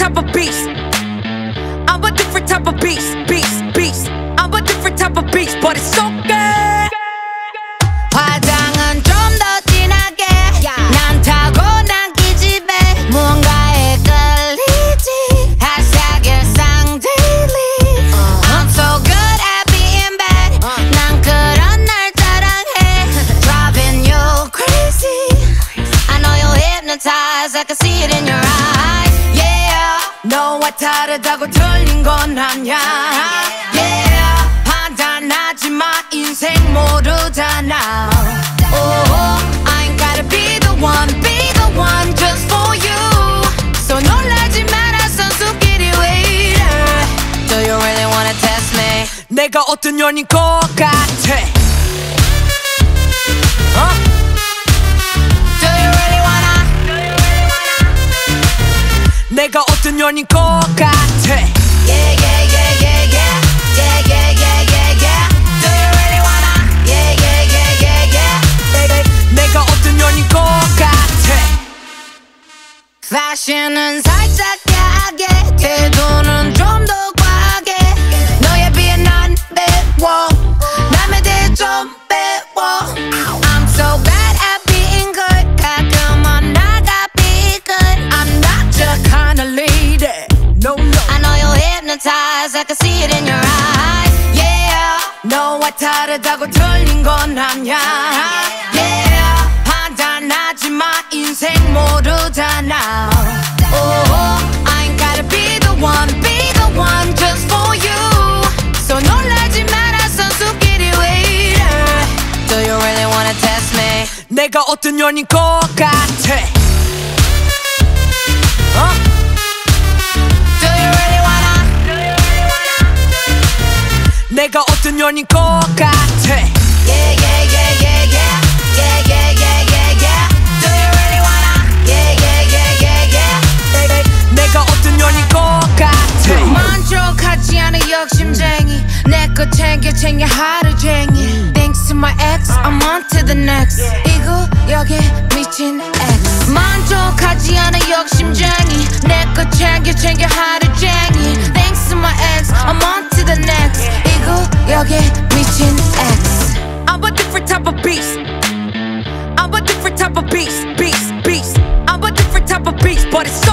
type of beast. I'm a different type of beast, beast. I'm a different type of beast, but it's so good. 화장은 좀 더 진하게 난 타고난 기집애 무언가에 끌리지 hashtag 일상 daily I'm so good at being bad 난 그런 날 자랑해 driving you crazy I know you're hypnotized I can see it in your eyes yeah 너와 다르다고 틀린 건 아냐 yeah 판단하지 마 인생 모르잖아 oh I ain't gotta be the one just for you so 놀라지 마라 선수끼리 왜 이래 Do you really wanna test me 내가 어떤 년인 것 같아 Do you really wanna 내가 어떤 년인 것 같아 Yeah yeah yeah yeah yeah yeah yeah yeah yeah yeah Do you really wanna yeah yeah yeah yeah yeah 내가 어떤 년인 것 같아 Fashion은 살짝 야하게 태도는 좀 더 과하게 너에 비해 난 배워 남에 대해 좀 배워 I'm so bad at being good 가끔은 나가 be good I'm not your kind of lady No no I know you're hypnotized I can see it in your eyes Yeah 너와 다르다고 틀린 건 아냐 Yeah 판단하지 마 인생 모르잖아 Oh I ain't gotta be the one just for you So 놀라지 마라 선수끼리 왜 이래 Do you really wanna test me 내가 어떤 년인 것 같아 Do you really wanna 내가 어떤 년인 것 같아 Yeah yeah yeah yeah yeah yeah yeah yeah yeah yeah Do you really wanna yeah yeah yeah yeah yeah 내가 어떤 년인 것 같아 만족하지 않은 욕심쟁이 내 거 챙겨 하루쟁이 Thanks to my ex I'm on to the next 이 구역에 미친 ex 만족하지 않은 욕심쟁이 내 거 챙겨 하루쟁이 Thanks to my ex I'm on to the next 이 구역에 미친 ex I'm a different type of beast I'm a different type of beast I'm a different type of beast but it's